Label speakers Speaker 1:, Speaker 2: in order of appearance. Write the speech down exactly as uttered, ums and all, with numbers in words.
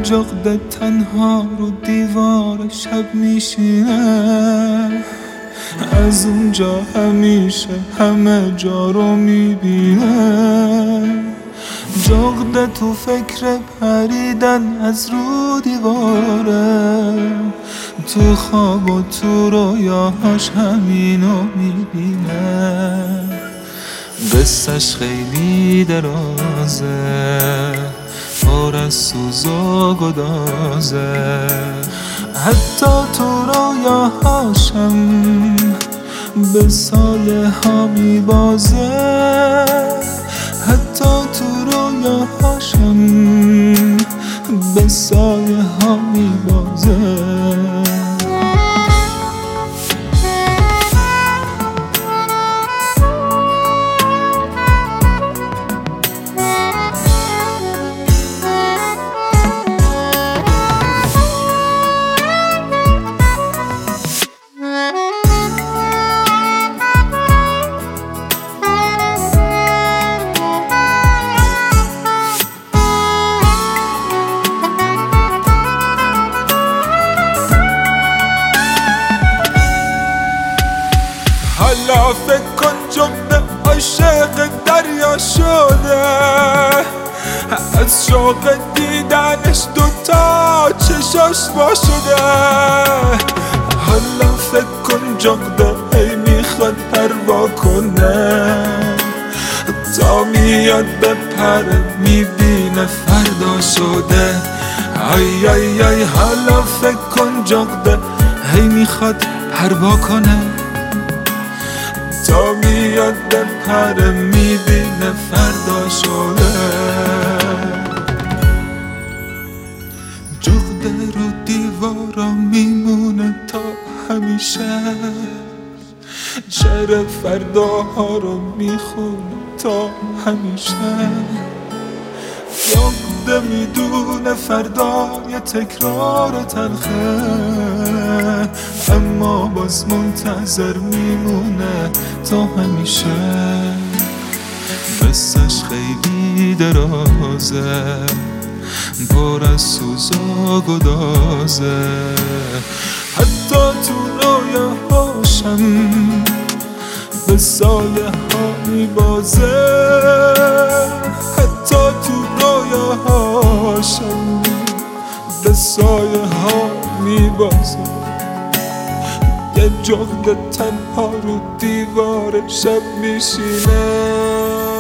Speaker 1: جغد تنها رو دیوار شب میشینه، از اونجا همیشه همه جا رو میبینه. جغد تو فکر پریدن از رو دیواره، تو خواب و تو رویاهاش همینو میبینه. قصه‌ش خیلی درازه، پر از سوز و گدازه، حتی تو رویاهاشم به سایه ها میبازه، حتی تو رویاهاشم به سایه ها میبازه. حالا فکر کن جغد عاشق دریا شده، از شوق دیدنش دوتا چشاش وا شده. حالا فکر کن جغد هی میخواد پروا کنه، تا میاد بپره میبینه فردا شده. آی آی آی حالا فکر کن جغد هی میخواد پروا کنه، تا میاد بپره میبینه فردا شده. جغد رو دیوارا میمونه تا همیشه، شعر فرداها رو میخونه تا همیشه. جغد میدونه فردا یه تکرار تلخه، اما باز منتظر میمونه تا همیشه. قصه‌ش خیلی درازه، پر از سوز و گدازه، حتی تو رویاهاشم به سایه ها میبازه، حتی تو رویاهاشم به سایه ها میبازه. یه جغد تنها رو دیوار شب میشینه.